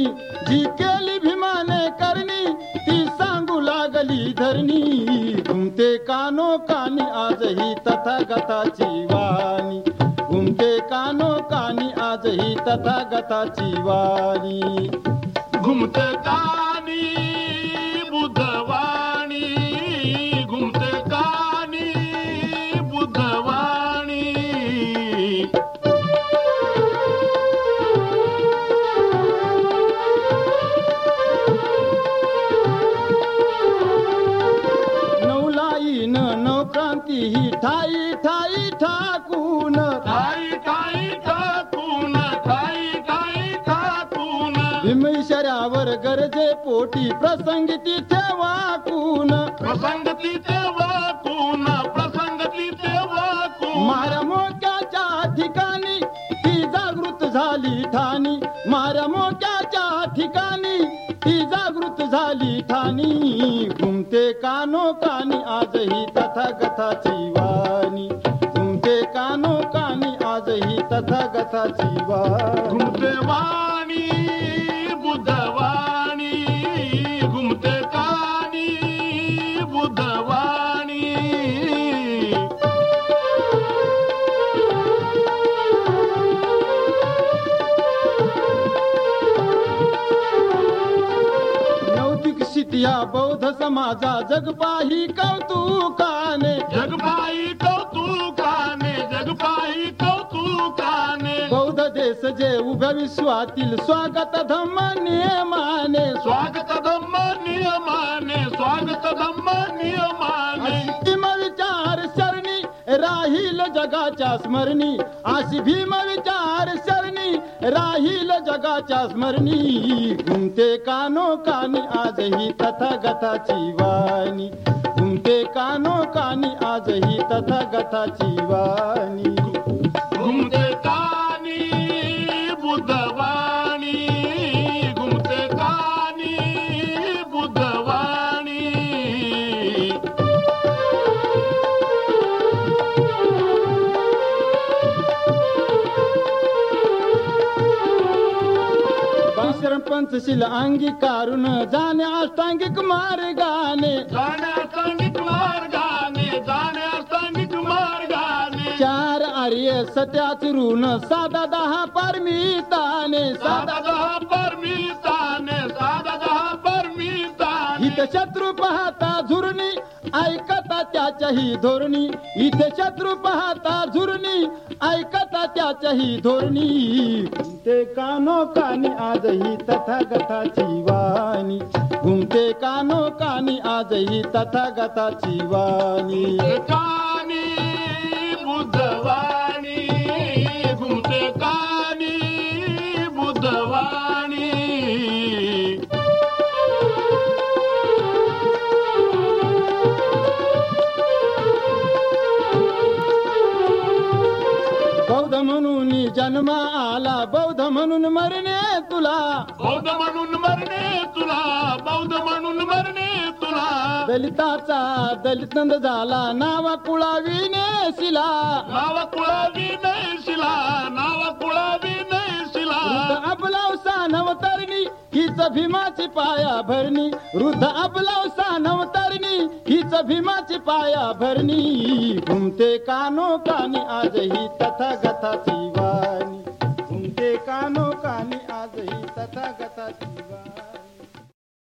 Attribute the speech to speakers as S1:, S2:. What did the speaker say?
S1: वाणी, जी केली भीमाने करणी ती सांगू लागली धरणी. घुमते कानो कानी आजही तथागताची वाणी, घुमते कानो कानी आजही तथागताची वाणी.
S2: घुमते कानी बुद्धवाणी, घुमते कानी बुद्धवाणी.
S1: नवलाईन नवक्रांती ही ठाई ठाई ठाकून,
S2: ठाई ठाई ठाकून, ठाई ठाई ठाकून.
S1: भीमेश्वरावर गरजे पोटी प्रसंगी तिथे वाकून,
S2: प्रसंग तिथे वाकून, प्रसंग तिथे वाकून.
S1: माऱ्या मोक्याच्या ठिकाणी ती जागृत झाली ठाणी, माऱ्या मोक्याच्या ठिकाणी ती जागृत झाली ठाणी. घुमते कानो कानी आजही तथागताची वाणी, घुमते कानो कानी आजही तथागताची वाणी.
S2: घुमते वाणी बुद्धवाणी, घुमते कानी बुद्धवाणी.
S1: नवदीक्षित या बौद्ध समाजा जगपाही कौतुकाने,
S2: जगपाई कौतुकाने, जगपाई कौतुकाने.
S1: बौद्ध देश जे उभ्या विश्वातील स्वागत धम्म नियमाने,
S2: स्वागत धम्म नियमाने, स्वागत धम्म नियमाने.
S1: भीम विचार शरणी राहील जगाच्या स्मरणी, अशी भीम विचार शरणी राहील जगाच्या स्मरणी. घुमते कानो कानी आजही तथागताची वाणी, घुमते कानो कानी आजही तथागताची वाणी.
S2: घुमते कानी बुद्धवाणी, घुमते कानी बुद्धवाणी.
S1: शरण पंचशील अंगीकारून जाणे अष्टांगिक मार्गाने,
S2: जाणे अष्टांगिक मार्गाने, जाणे अष्टांगिक मार्गाने.
S1: चार आर्य सत्याचरून साधा दहा परमिताने,
S2: साधा दहा परमिताने, साधा दहा परमिताने.
S1: इथे शत्रू पाहता झुरणी ऐकता त्याच्याही धोरणी, इथे शत्रू पाहता झुरणी ऐकता त्याच्याही धोरणी. घुमते कानो कानी आजही तथागताची वाणी, घुमते कानो कानी आजही तथागताची वाणी.
S2: कानी बुद्धवाणी, घुमते कानी बुद्धवाणी.
S1: बौद्ध म्हणून जन्म आला, बौद्ध म्हणून मरणे तुला,
S2: बौद्ध म्हणून मरणे तुला, बौद्ध म्हणून मरणे तुला.
S1: दलिताचा दलित नंद झाला, नावा कुळावी नेसिला,
S2: नावा कुळावी नैशिला, नावा कुळावी नैशिला.
S1: अबलावसा नवतरणी हीच भीमाची पाया भरणी, वृद्ध अबलावसा नवतरणी हीच भीमाची पाया भरणी. घुमते कानो कानी आजही तथागताची वाणी, घुमते कानो कानी आजही तथागताची वाणी.